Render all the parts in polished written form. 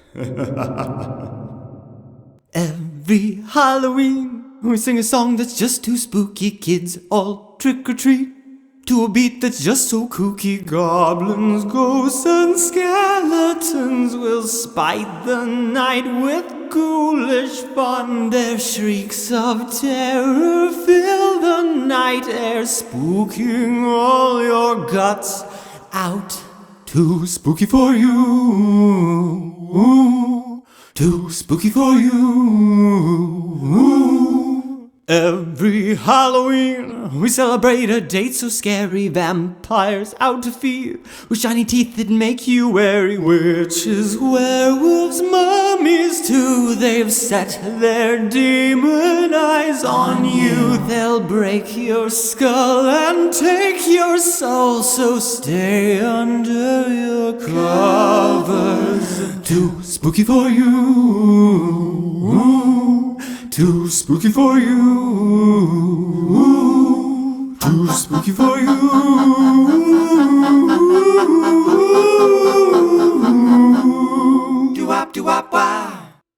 Every Halloween, we sing a song that's just too spooky. Kids all trick or treat to a beat that's just so kooky. Goblins, ghosts, and skeletons will spite the night with ghoulish fun. Their shrieks of terror fill the night air, spooking all your guts out. Too spooky for you, too spooky for you. Every Halloween we celebrate a date so scary. Vampires out to feed with shiny teeth that make you wary. Witches, werewolves, mummies too, they've set their demon eyes on you. They'll break your skull and take your soul, so stay under your covers. Too spooky for you, too spooky for you, too spooky for you. Do-wop, do-wop, wah.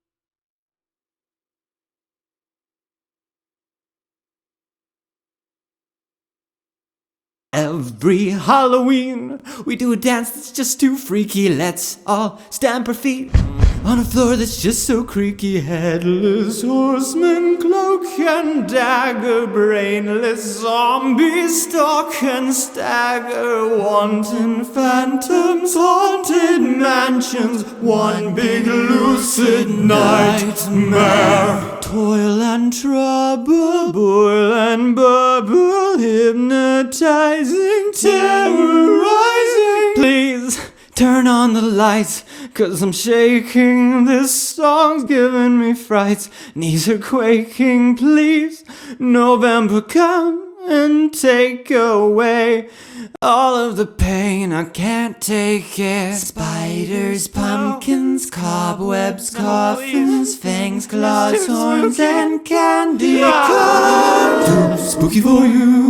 Every Halloween, we do a dance that's just too freaky. Let's all stamp our feet on a floor that's just so creaky. Headless horseman, cloak and dagger, brainless zombies stalk and stagger. Wanton phantoms, haunted mansions, one big lucid nightmare. Toil and trouble, boil and bubble, hypnotizing, terrorizing. Please turn on the lights, 'cause I'm shaking. This song's giving me frights. Knees are quaking. Please, November, come and take away all of the pain. I can't take it. Spiders, pumpkins, cobwebs, coffins, fangs, claws, horns, and candy corn. Too spooky for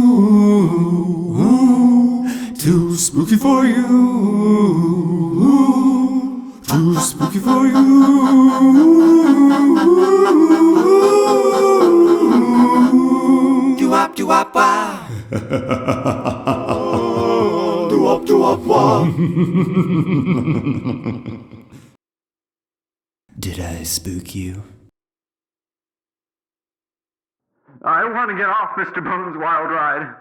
you, too spooky for you, too spooky for you. Do-wop, do-wop, wah. Do-wop, do-wop, wah. Did I spook you? I want to get off Mr. Bones' wild ride.